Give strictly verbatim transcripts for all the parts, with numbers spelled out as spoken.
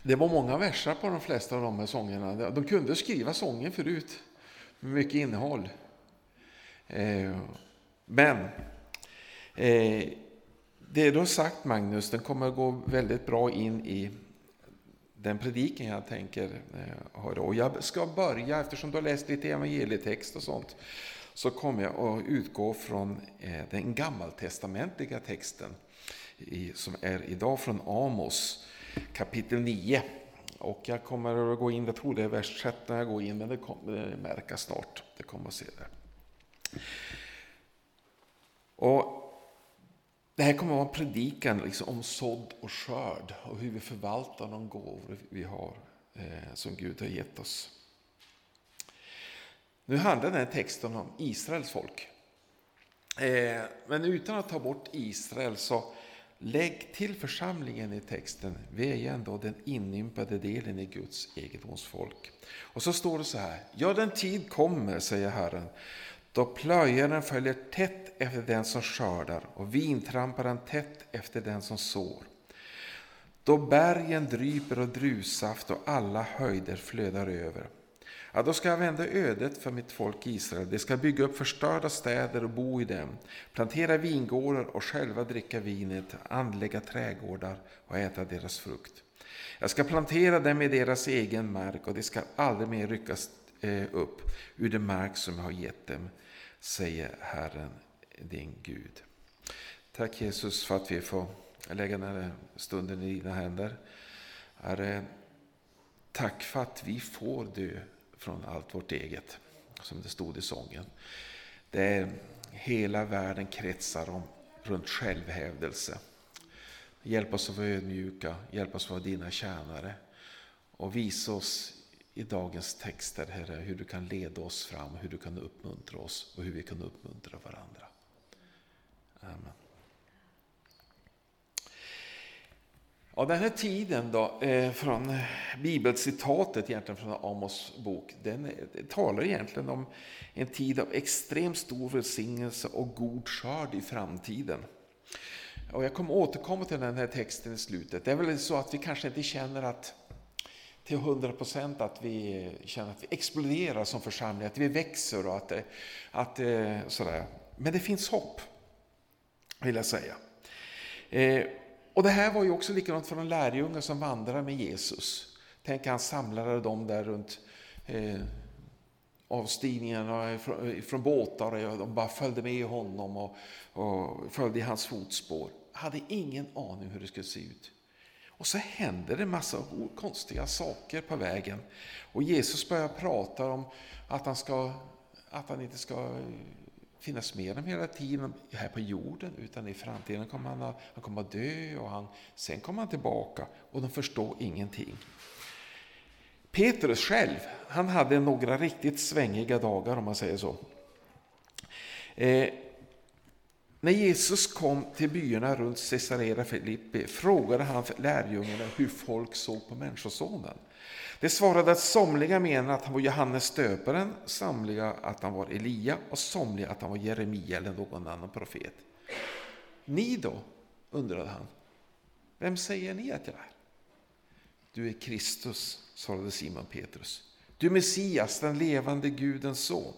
Det var många versar på de flesta av de här sångerna. De kunde skriva sånger förut med mycket innehåll. Men det du har sagt, Magnus, den kommer att gå väldigt bra in i den prediken jag tänker höra. Och jag ska börja, eftersom du har läst lite evangelietext och sånt, så kommer jag att utgå från den gammaltestamentliga texten som är idag från Amos kapitel nio. Och jag kommer att gå in, jag tror det är vers tretton när jag går in, men det kommer märka snart. Det kommer att se det. Och det här kommer att vara en predikan liksom om sådd och skörd och hur vi förvaltar de gåvor vi har eh, som Gud har gett oss. Nu handlar den här texten om Israels folk. Eh, men utan att ta bort Israel, så lägg till församlingen i texten. Vi är ju ändå den inympade delen i Guds egendomsfolk. Och så står det så här: ja, den tid kommer, säger Herren, då plöjaren följer tätt efter den som skördar och vintramparen tätt efter den som sår. Då bergen dryper och druvsaft och alla höjder flödar över. Ja, då ska jag vända ödet för mitt folk Israel. Det ska bygga upp förstörda städer och bo i dem. Plantera vingårdar och själva dricka vinet. Anlägga trädgårdar och äta deras frukt. Jag ska plantera dem i deras egen mark, och det ska aldrig mer ryckas upp ur den mark som jag har gett dem, säger Herren din Gud. Tack Jesus för att vi får lägga den här stunden i dina händer. Herre, tack för att vi får dö från allt vårt eget, som det stod i sången. Det är hela världen kretsar om runt självhävdelse. Hjälp oss att vara ödmjuka, hjälp oss att vara dina tjänare, och visa oss i dagens texter, Herre, hur du kan leda oss fram, hur du kan uppmuntra oss och hur vi kan uppmuntra varandra. Amen. Ja, den här tiden då, eh, från bibelcitatet egentligen från Amos bok, den är, talar egentligen om en tid av extremt stor välsignelse och god skörd i framtiden. Och jag kommer återkomma till den här texten i slutet. Det är väl så att vi kanske inte känner att till hundra procent att vi känner att vi exploderar som församling, att vi växer och att, att sådär. Men det finns hopp, vill jag säga. Eh, och det här var ju också likadant för de lärjungar som vandrar med Jesus. Tänk, han samlade dem där runt eh, avstigningarna från, från båtar, och de bara följde med honom och, och följde i hans fotspår. Hade ingen aning hur det skulle se ut. Och så händer det en massa konstiga saker på vägen. Och Jesus börjar prata om att han, ska, att han inte ska finnas med dem hela tiden här på jorden, utan i framtiden kommer han, att, han kommer att dö, och han, sen kommer han tillbaka, och de förstår ingenting. Petrus själv, han hade några riktigt svängiga dagar, om man säger så. Eh, När Jesus kom till byarna runt Caesarea Filippi frågade han för lärjungarna hur folk såg på människosonen. Det svarade att somliga menade att han var Johannes stöparen, somliga att han var Elia och somliga att han var Jeremia eller någon annan profet. Ni då, undrade han. Vem säger ni att jag är? Du är Kristus, svarade Simon Petrus. Du är Messias, den levande Gudens son.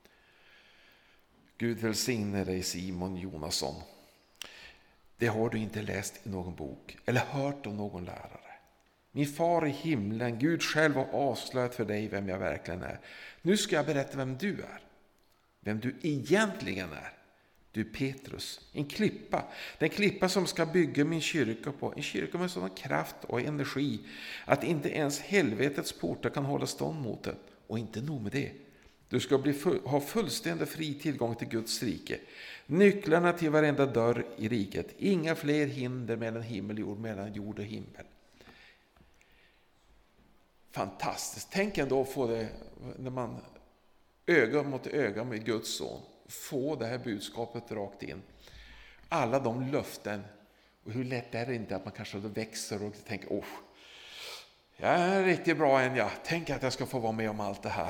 Gud välsigne dig, Simon Jonasson. Det har du inte läst i någon bok eller hört av någon lärare. Min far i himlen, Gud själv, har avslöjat för dig vem jag verkligen är. Nu ska jag berätta vem du är. Vem du egentligen är. Du är Petrus, en klippa. Den klippa som ska bygga min kyrka på. En kyrka med sådan kraft och energi att inte ens helvetets portar kan hålla stånd mot den. Och inte nog med det. Du ska bli full, ha fullständig fri tillgång till Guds rike. Nycklarna till varenda dörr i riket. Inga fler hinder mellan himmel och jord, mellan jord och himmel. Fantastiskt. Tänk ändå få det när man öga mot öga med Guds son. Få det här budskapet rakt in. Alla de löften. Och hur lätt är det inte att man kanske då växer och tänker, åh, jag är riktigt bra än jag. Tänk att jag ska få vara med om allt det här.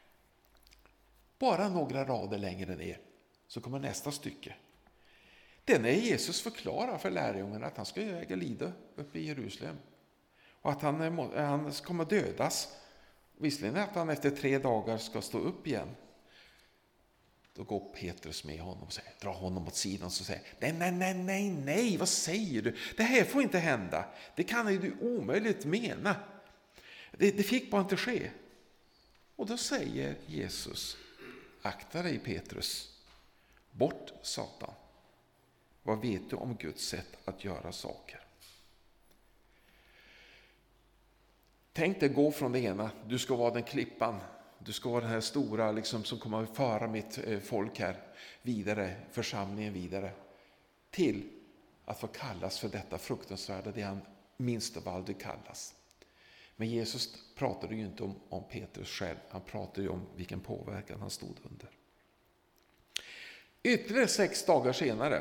Bara några rader längre ner så kommer nästa stycke. Det är när Jesus förklarar för lärjungarna att han ska äga lida uppe i Jerusalem. och att han, är, han kommer dödas. Visserligen att han efter tre dagar ska stå upp igen. Då går Petrus med honom och säger, drar honom åt sidan och säger, nej, nej, nej, nej, nej, vad säger du? Det här får inte hända. Det kan ju du omöjligt mena. Det, det fick bara inte ske. Och då säger Jesus, akta dig Petrus, bort Satan. Vad vet du om Guds sätt att göra saker? Tänk dig gå från det ena, du ska vara den klippan. Du ska vara den här stora liksom, som kommer att föra mitt folk här vidare, församlingen vidare. Till att få kallas för detta fruktansvärda, det han minst av aldrig kallas. Men Jesus pratade ju inte om, om Petrus själv, han pratade ju om vilken påverkan han stod under. Ytterligare sex dagar senare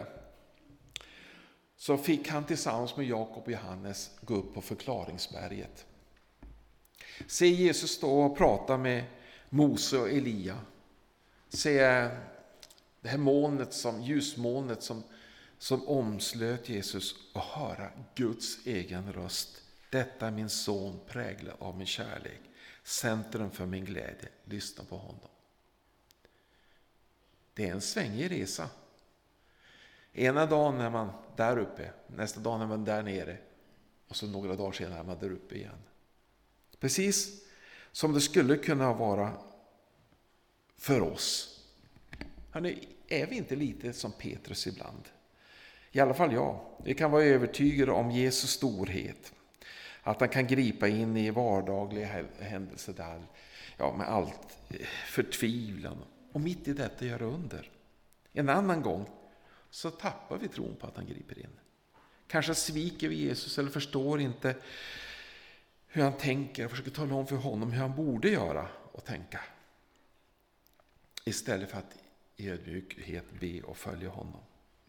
så fick han tillsammans med Jakob och Johannes gå upp på förklaringsberget. Se Jesus stå och prata med Mose och Elia. Se det här molnet som, ljusmolnet som, som omslöt Jesus och höra Guds egen röst. Detta är min son, präglad av min kärlek. Centrum för min glädje. Lyssna på honom. Det är en svängig resa. Ena dagen är man där uppe, nästa dag är man där nere och så några dagar senare är man där uppe igen. Precis som det skulle kunna vara för oss. Hörrni, är vi inte lite som Petrus ibland? I alla fall jag. Vi kan vara övertygade om Jesus storhet. Att han kan gripa in i vardagliga händelser där. Ja, med allt förtvivlan. Och mitt i detta göra under. En annan gång så tappar vi tron på att han griper in. Kanske sviker vi Jesus eller förstår inte hur han tänker och försöker tala om för honom hur han borde göra och tänka. Istället för att i ödmjukhet be och följa honom.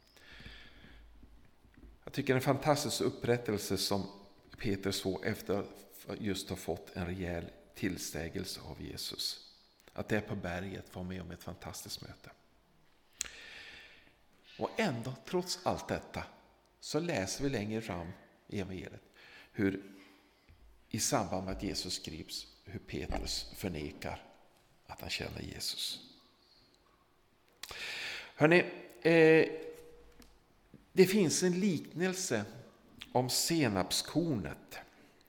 Jag tycker det är en fantastisk upprättelse som Petrus får efter att just ha fått en rejäl tillsägelse av Jesus. Att det är på berget var med om ett fantastiskt möte. Och ändå, trots allt detta, så läser vi längre fram i evangeliet hur i samband med att Jesus skrivs, hur Petrus förnekar att han känner Jesus. Hörrni, eh, det finns en liknelse om senapskornet.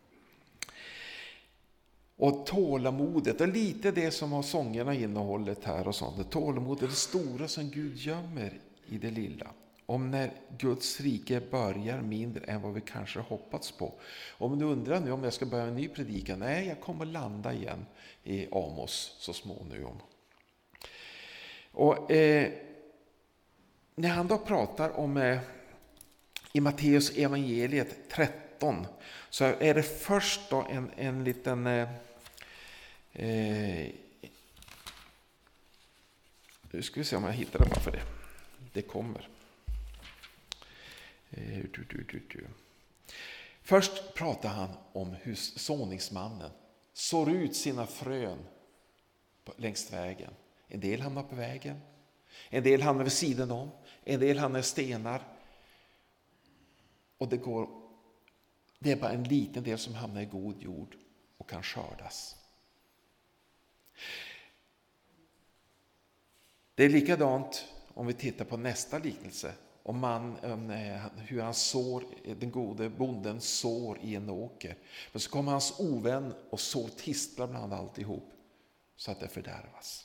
Och tålamodet, och lite det som har sångerna innehållet här och sånt. Det tålamodet, det stora som Gud gömmer i det lilla. Om när Guds rike börjar mindre än vad vi kanske hoppats på. Om du undrar nu om jag ska börja en ny predikan. Nej, jag kommer landa igen i Amos så småningom. Och eh, när han då pratar om eh, i Matteus evangeliet tretton så är det först då en, en liten eh, eh, nu ska vi se om jag hittar det bara för det. Det kommer. Eh, du, du, du, du. Först pratar han om hur såningsmannen sår ut sina frön på, längs vägen. En del hamnar på vägen. En del hamnar vid sidan om. En del hamnar i stenar. Och det går, det är bara en liten del som hamnar i god jord och kan skördas. Det är likadant om vi tittar på nästa liknelse. Om man, hur han sår, den gode bonden sår i en åker. Men så kommer hans ovän och sår tistlar bland alltihop så att det fördärvas.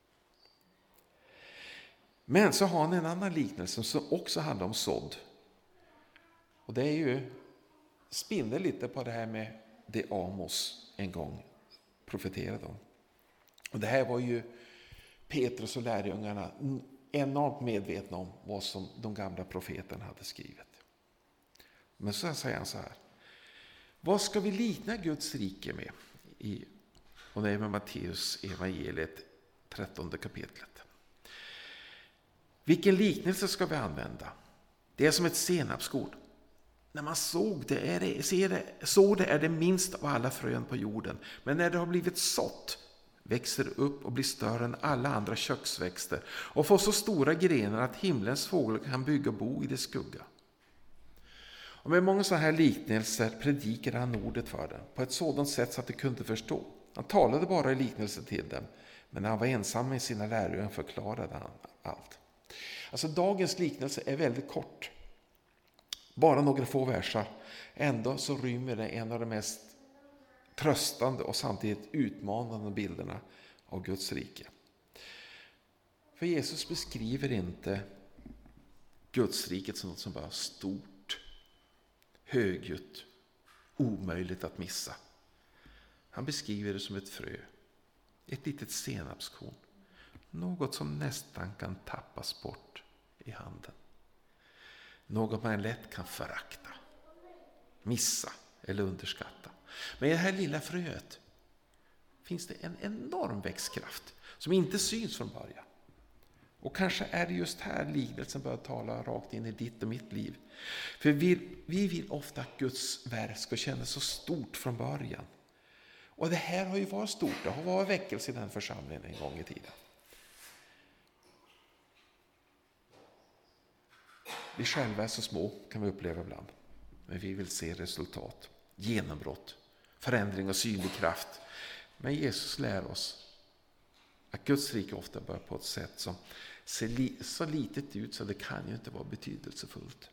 Men så har han en annan liknelse som också handlar om sådd. Och det är ju spinner lite på det här med det Amos en gång profeterade om. Och det här var ju Petrus och lärjungarna enormt medvetna om vad som de gamla profeterna hade skrivit. Men så säger han så här. Vad ska vi likna Guds rike med? I, och det är med Matteus evangeliet trettonde kapitlet. Vilken liknelse ska vi använda? Det är som ett senapskorn. När man såg det, är det, ser det, såg det är det minst av alla frön på jorden. Men när det har blivit sått växer det upp och blir större än alla andra köksväxter och får så stora grenar att himlens fåglar kan bygga bo i det skugga. Och med många sådana här liknelser predikade han ordet för dem på ett sådant sätt så att de kunde förstå. Han talade bara i liknelser till dem, men när han var ensam med sina lärjungar förklarade han allt. Alltså dagens liknelse är väldigt kort. Bara några få versar. Ändå så rymmer det en av de mest tröstande och samtidigt utmanande bilderna av Guds rike. För Jesus beskriver inte Guds riket som något som bara är stort, högljutt, omöjligt att missa. Han beskriver det som ett frö, ett litet senapskorn. Något som nästan kan tappas bort i handen. Något man lätt kan förakta, missa eller underskatta. Men i det här lilla fröet finns det en enorm växtkraft som inte syns från början. Och kanske är det just här liknelsen börjar tala rakt in i ditt och mitt liv. För vi, vi vill ofta att Guds verk ska kännas så stort från början. Och det här har ju varit stort. Det har varit väckelse i den församlingen en gång i tiden. Vi själva är så små, kan vi uppleva ibland. Men vi vill se resultat, genombrott, förändring och synlig kraft. Men Jesus lär oss att Guds rike ofta börjar på ett sätt som ser li- så litet ut så det kan ju inte vara betydelsefullt.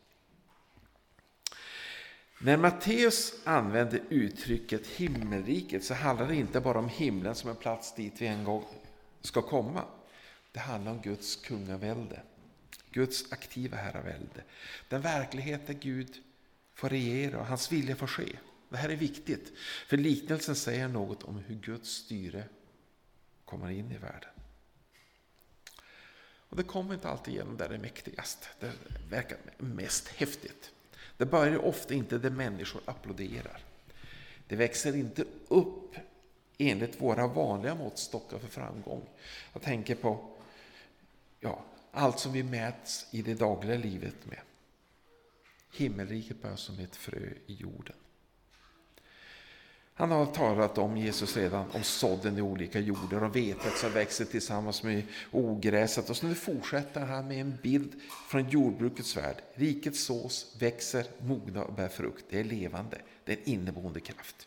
När Matteus använder uttrycket himmelriket så handlar det inte bara om himlen som en plats dit vi en gång ska komma. Det handlar om Guds kungavälde. Guds aktiva herravälde. Den verklighet där Gud får regera och hans vilja får ske. Det här är viktigt. För liknelsen säger något om hur Guds styre kommer in i världen. Och det kommer inte alltid igenom där det är mäktigast. Det verkar mest häftigt. Det börjar ofta inte där människor applåderar. Det växer inte upp enligt våra vanliga måttstockar för framgång. Jag tänker på ja, allt som vi mäts i det dagliga livet med. Himmelriket börjar som ett frö i jorden. Han har talat om Jesus redan om sådden i olika jordar och vetet som växer tillsammans med ogräset. Och så nu fortsätter han med en bild från jordbrukets värld. Riket sås, växer, mognar och bär frukt. Det är levande, det är en inneboende kraft.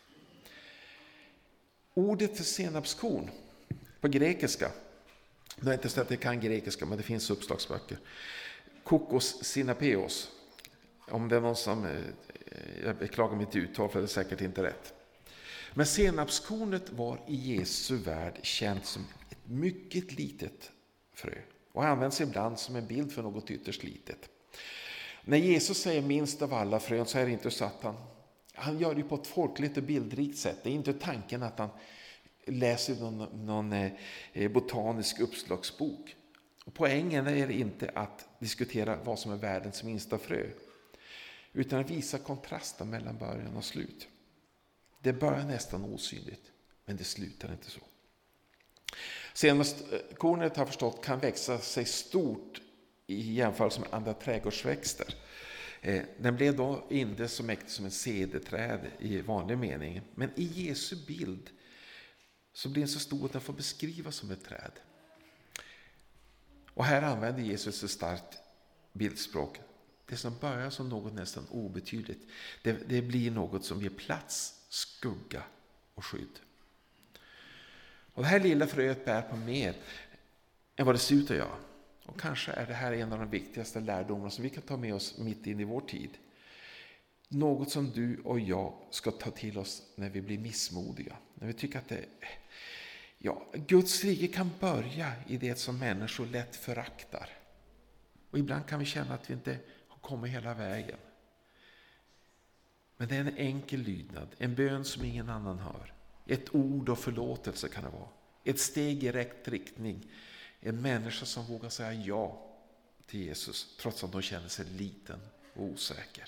Ordet för senapskorn på grekiska, jag har inte sett att det kan grekiska men det finns uppslagsböcker. Kokos sinapeos. Om det är någon som, jag beklagar mitt uttal för det är säkert inte rätt. Men senapskornet var i Jesu värld känt som ett mycket litet frö och används ibland som en bild för något ytterst litet. När Jesus säger minst av alla frön så är det inte så att han, han gör det på ett folkligt och bildrikt sätt. Det är inte tanken att han läser någon, någon botanisk uppslagsbok. Och poängen är inte att diskutera vad som är världens minsta frö utan att visa kontrasten mellan början och slut. Det börjar nästan osynligt, men det slutar inte så. Senapskornet har förstått kan växa sig stort i jämförelse med andra trädgårdsväxter. Den blev då inte så mäktig som en cederträd i vanlig mening, men i Jesu bild så blir den så stor att den får beskrivas som ett träd. Och här använder Jesus ett starkt bildspråk. Det som börjar som något nästan obetydligt, det, det blir något som ger plats, skugga och skydd. Och det här lilla fröet bär på mer än vad det ser ut att göra. Och kanske är det här en av de viktigaste lärdomarna som vi kan ta med oss mitt in i vår tid. Något som du och jag ska ta till oss när vi blir missmodiga. När vi tycker att det, ja, Guds rike kan börja i det som människor lätt föraktar. Och ibland kan vi känna att vi inte har kommit hela vägen. Men det är en enkel lydnad, en bön som ingen annan hör. Ett ord och förlåtelse kan det vara. Ett steg i rätt riktning. En människa som vågar säga ja till Jesus trots att de känner sig liten och osäker.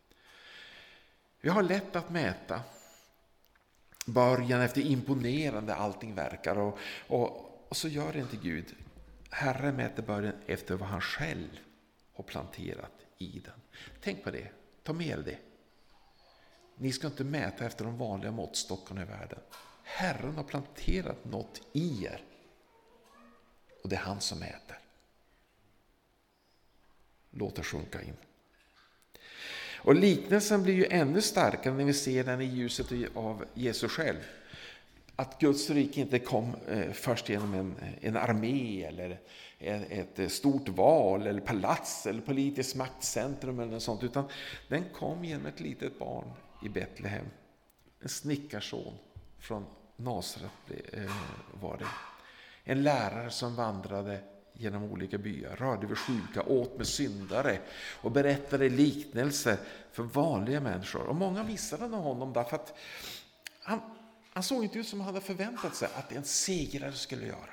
Vi har lätt att mäta början efter imponerande allting verkar och, och, och så gör det inte Gud. Herren mäter början efter vad han själv har planterat i den. Tänk på det, ta med det. Ni ska inte mäta efter de vanliga måttstockarna i världen. Herren har planterat något i er. Och det är han som mäter. Låt det sjunka in. Och liknelsen blir ju ännu starkare när vi ser den i ljuset av Jesus själv. Att Guds rike inte kom först genom en, en armé eller ett stort val eller palats eller politiskt maktcentrum eller något sånt, utan den kom genom ett litet barn i Betlehem. En snickarson från Nasaret var det. En lärare som vandrade genom olika byar, rörde vid sjuka, åt med syndare och berättade liknelser för vanliga människor. Och många missade honom därför att han, han såg inte ut som han hade förväntat sig att en segrare skulle göra.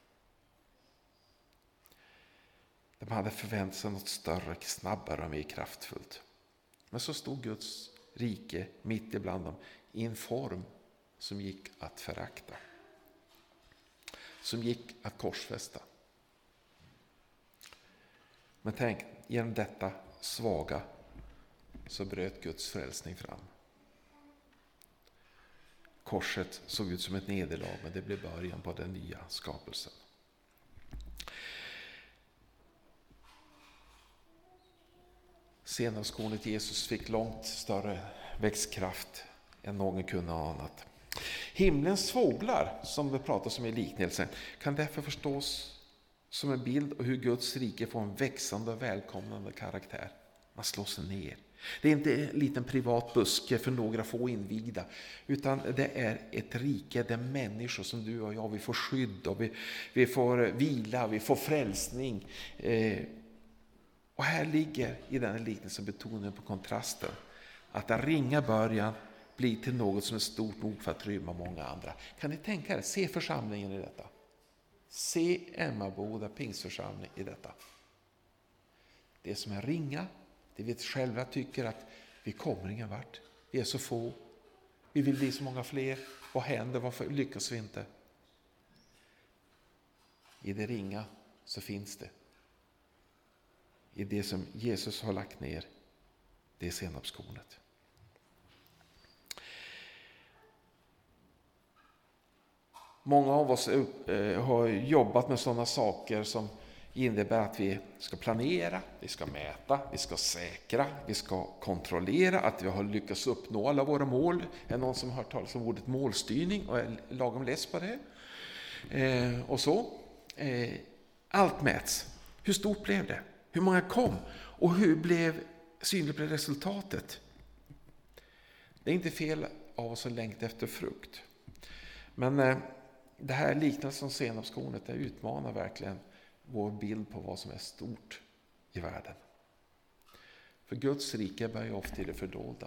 De hade förväntat sig något större, snabbare och mer kraftfullt. Men så stod Guds rike mitt ibland dem i en form som gick att förakta. Som gick att korsfästa. Men tänk, genom detta svaga så bröt Guds frälsning fram. Korset såg ut som ett nederlag, men det blev början på den nya skapelsen. Senapskornet Jesus fick långt större växtkraft än någon kunde ha anat. Himlens fåglar, som det pratas om i liknelsen, kan därför förstås som en bild av hur Guds rike får en växande och välkomnande karaktär. Man slår sig ner. Det är inte en liten privat buske för några få invigda, utan det är ett rike där människor som du och jag, vi får skydd och vi, vi får vila, vi får frälsning. Eh, och här ligger i den liknelsen betoningen på kontrasten. Att den ringa början blir till något som är stort nog för att rymma många andra. Kan ni tänka er, se församlingen i detta. Se Emmaboda Pingstförsamling i detta. Det som är ringa, det vi själva tycker att vi kommer ingen vart. Vi är så få. Vi vill bli så många fler. Vad händer? Varför lyckas vi inte? I det ringa så finns det. I det som Jesus har lagt ner, det är senapskornet. Många av oss har jobbat med sådana saker som innebär att vi ska planera, vi ska mäta, vi ska säkra, vi ska kontrollera att vi har lyckats uppnå alla våra mål. Är någon som har hört talas om ordet målstyrning och är lagom less på det? Eh, och så. Eh, allt mäts. Hur stort blev det? Hur många kom? Och hur blev synligt blev resultatet? Det är inte fel av oss att längta efter frukt. Men eh, det här liknande som senapskornet, det utmanar verkligen vår bild på vad som är stort i världen. För Guds rike bär ju ofta i det fördolda.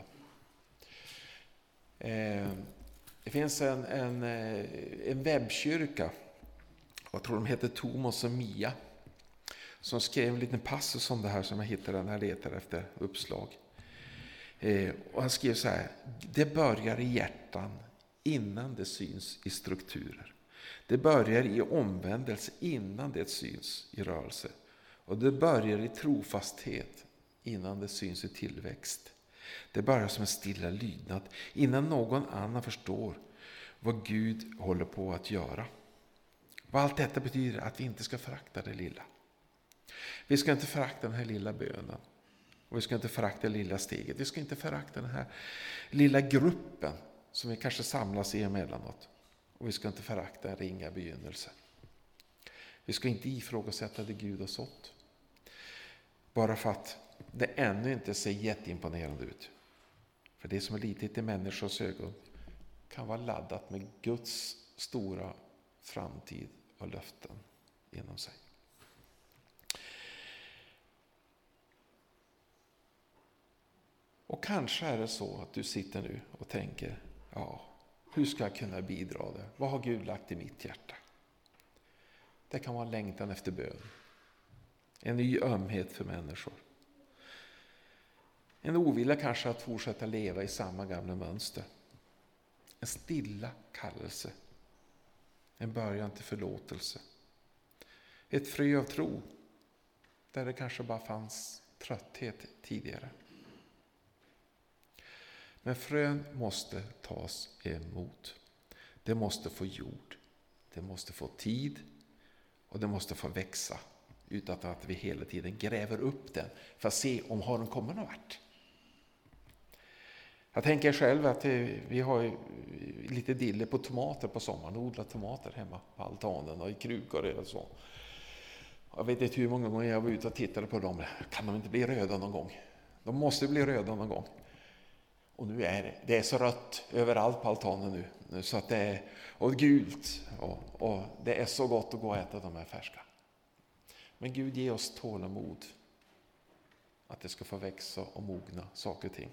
Eh, det finns en, en, en webbkyrka, jag tror de heter Thomas och Mia, som skrev en liten passus om det här som jag hittade när jag letade efter uppslag. Eh, och han skrev så här: det börjar i hjärtan innan det syns i strukturer. Det börjar i omvändelse innan det syns i rörelse. Och det börjar i trofasthet innan det syns i tillväxt. Det börjar som en stilla lydnad innan någon annan förstår vad Gud håller på att göra. Och allt detta betyder att vi inte ska förakta det lilla. Vi ska inte förakta den här lilla bönen. Och vi ska inte förakta det lilla steget. Vi ska inte förakta den här lilla gruppen som vi kanske samlas i emellanåt. Och vi ska inte förakta en ringa begynnelse. Vi ska inte ifrågasätta det Gud har sått. Bara för att det ännu inte ser jätteimponerande ut. För det som är litet i människors ögon kan vara laddat med Guds stora framtid och löften inom sig. Och kanske är det så att du sitter nu och tänker, ja, hur ska jag kunna bidra det? Vad har Gud lagt i mitt hjärta? Det kan vara längtan efter bön. En ny ömhet för människor. En ovilja kanske att fortsätta leva i samma gamla mönster. En stilla kallelse. En början till förlåtelse. Ett frö av tro. Där det kanske bara fanns trötthet tidigare. Men frön måste tas emot. Det måste få jord. Det måste få tid. Och det måste få växa. Utan att vi hela tiden gräver upp den. För att se om har den kommit någon vart. Jag tänker själv att vi har lite dille på tomater på sommaren. Odlar tomater hemma på altanen och i krukor eller så. Jag vet inte hur många gånger jag var ute och tittade på dem. Kan de inte bli röda någon gång? De måste bli röda någon gång. Och nu är det, det är så rött överallt på altanen nu. Så att det är, och gult. Och, och det är så gott att gå och äta de här färska. Men Gud ger oss tålamod. Att det ska få växa och mogna saker och ting.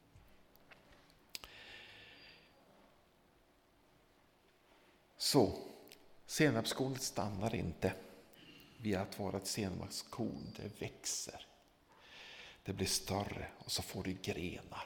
Så, senapskornet stannar inte vid att vara ett senapskorn. Det växer. Det blir större och så får det grenar.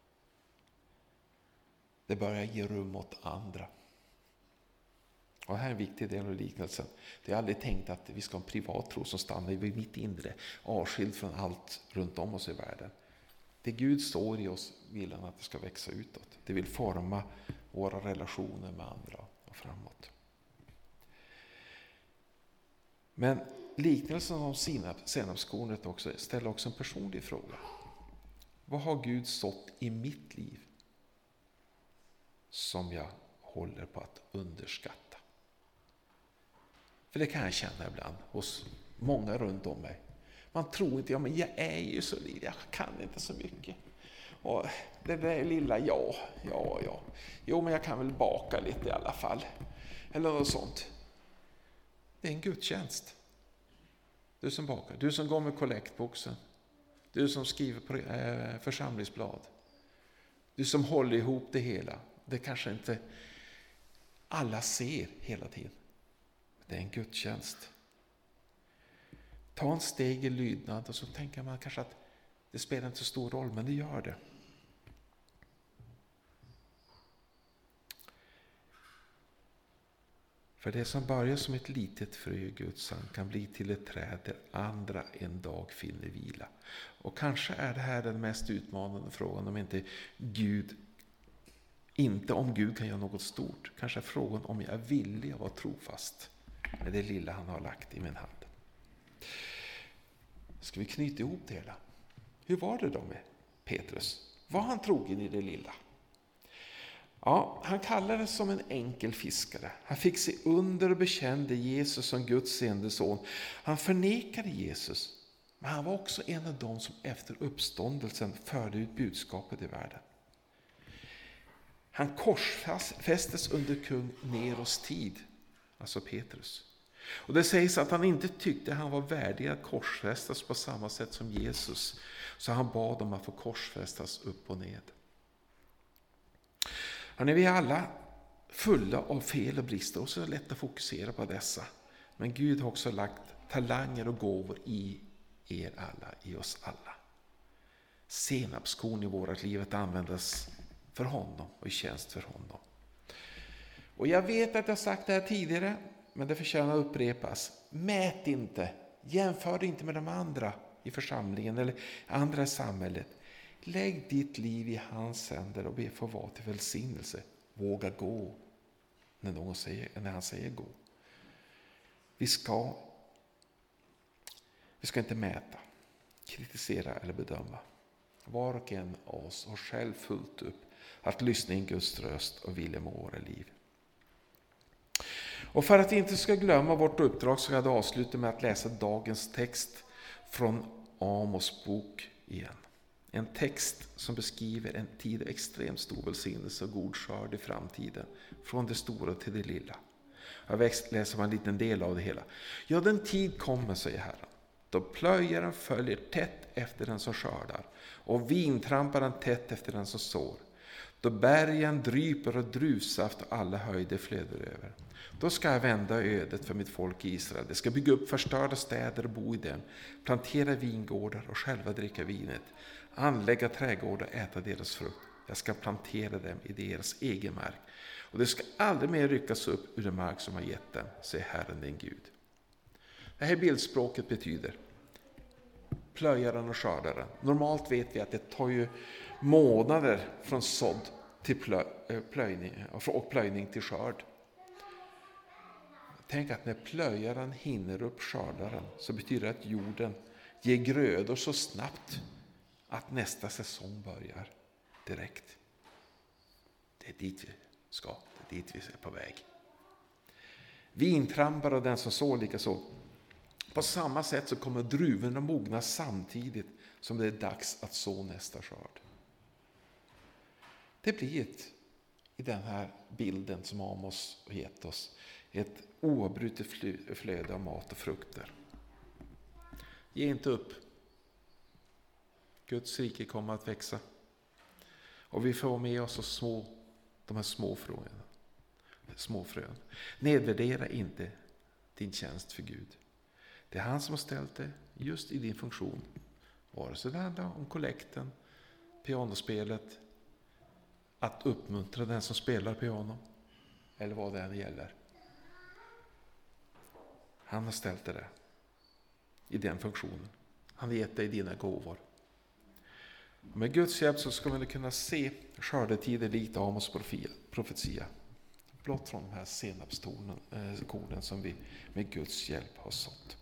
Det börjar ge rum åt andra. Och här är en viktig del av liknelsen. Det är aldrig tänkt att vi ska ha en privat tro som stannar i mitt inre, avskild från allt runt om oss i världen. Det Gud står i oss vill han att det ska växa utåt. Det vill forma våra relationer med andra och framåt. Men liknelsen om senapskornet också ställer också en personlig fråga. Vad har Gud sått i mitt liv som jag håller på att underskatta? För det kan jag känna ibland hos många runt om mig. Man tror inte, ja men jag är ju så liten, jag kan inte så mycket. Och det där lilla, ja, ja, ja. Jo men jag kan väl baka lite i alla fall. Eller något sånt. Det är en gudstjänst. Du som bakar, du som går med kollektboxen. Du som skriver på eh, församlingsblad. Du som håller ihop det hela. Det kanske inte alla ser hela tiden. Det är en gudstjänst. Ta en steg i lydnad och så tänker man kanske att det spelar inte så stor roll, men det gör det. För det som börjar som ett litet frö i Guds hand kan bli till ett träd där andra en dag finner vila. Och kanske är det här den mest utmanande frågan om inte Gud, inte om Gud kan göra något stort. Kanske är frågan om jag är villig att vara trofast med det lilla han har lagt i min hand. Ska vi knyta ihop det hela? Hur var det då med Petrus? Var han trogen i det lilla? Ja, han kallades som en enkel fiskare. Han fick se under och bekände Jesus som Guds enda son. Han förnekade Jesus, men han var också en av dem som efter uppståndelsen förde ut budskapet i världen. Han korsfästes under kung Neros tid, alltså Petrus. Och det sägs att han inte tyckte han var värdig att korsfästas på samma sätt som Jesus. Så han bad om att få korsfästas upp och ned. Och när vi är alla fulla av fel och brister och så är det lätt att fokusera på dessa. Men Gud har också lagt talanger och gåvor i er alla, i oss alla. Senapskorn i vårt liv att användas för honom och i tjänst för honom. Och jag vet att jag sagt det här tidigare, men det förtjänar att upprepas. Mät inte, jämför inte med de andra i församlingen eller andra i samhället. Lägg ditt liv i hans händer och be för vara till välsignelse. Våga gå när, någon säger, när han säger gå. Vi ska, vi ska inte mäta, kritisera eller bedöma. Var och en av oss har själv fullt upp att lyssna in Guds röst och vilja med våra liv. Och för att vi inte ska glömma vårt uppdrag så ska jag avsluta med att läsa dagens text från Amos bok igen. En text som beskriver en tid av extremt stor välsignelse och god skörd i framtiden. Från det stora till det lilla. Jag läser en liten del av det hela. Ja, den tid kommer, säger Herren. Då plöjaren följer tätt efter den som skördar. Och vintramparen tätt efter den som sår. Då bergen dryper och druvsaft och alla höjder flödar över. Då ska jag vända ödet för mitt folk i Israel. Det ska bygga upp förstörda städer och bo i dem. Plantera vingårdar och själva dricka vinet. Anlägga trädgårdar och äta deras frukt. Jag ska plantera dem i deras egen mark. Och det ska aldrig mer ryckas upp ur den mark som har gett dem, säger Herren din Gud. Det här bildspråket betyder plöjaren och skördaren. Normalt vet vi att det tar ju månader från sådd till plöjning och plöjning till skörd. Tänk att när plöjaren hinner upp skördaren så betyder det att jorden ger grödor så snabbt att nästa säsong börjar direkt. Det är dit vi ska, det är dit vi är på väg. Vintrampar och den som så lika så. På samma sätt så kommer druvorna mogna samtidigt som det är dags att så nästa skörd. Det blir ett, i den här bilden som Amos har gett oss, ett oavbrutet flöde av mat och frukter. Ge inte upp. Guds rike kommer att växa. Och vi får med oss så små, de här små fröna. Små frön. Nedvärdera inte din tjänst för Gud. Det är han som har ställt det just i din funktion. Vare sig det handlar om kollekten, pianospelet, att uppmuntra den som spelar piano eller vad det än gäller. Han har ställt det där i den funktionen. Han har gett dig dina gåvor. Och med Guds hjälp så ska man kunna se skördetider likt Amos profetia. Blott från de här senapskornen som vi med Guds hjälp har sått.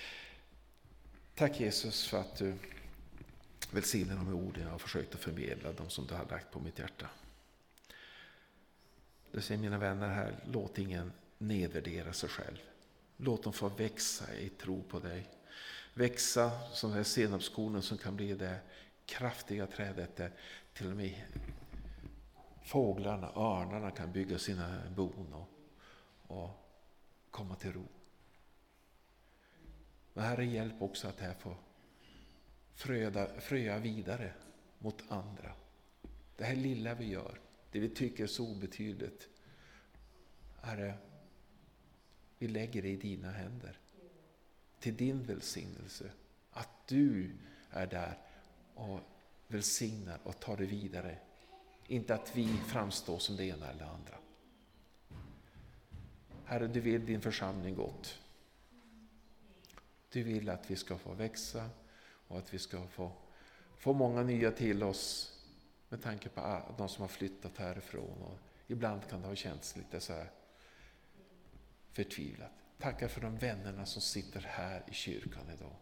Tack Jesus för att du välsignar de orden jag har försökt att förmedla, de som du har lagt på mitt hjärta. Det säger mina vänner här, låt ingen nedvärdera sig själv. Låt dem få växa i tro på dig. Växa som de här senapskornen som kan bli det kraftiga trädet där till och med fåglarna, örnarna kan bygga sina bon och, och komma till ro. Men här är hjälp också att det här får fröda, fröja vidare mot andra. Det här lilla vi gör, det vi tycker är så obetydligt, Herre, vi lägger det i dina händer. Till din välsignelse. Att du är där och välsignar och tar det vidare. Inte att vi framstår som det ena eller andra. Herre, du vill din församling gott. Du vill att vi ska få växa och att vi ska få, få många nya till oss med tanke på de som har flyttat härifrån. Och ibland kan det ha känts lite så här förtvivlat. Tacka för de vännerna som sitter här i kyrkan idag.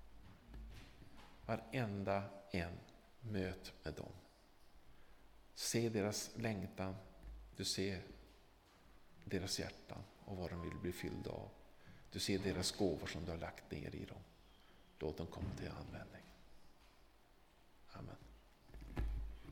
Varenda en, möt med dem. Se deras längtan, du ser deras hjärtan och vad de vill bli fyllda av. Du ser deras gåvor som du har lagt ner i dem. Låt dem komma till användning. Amen.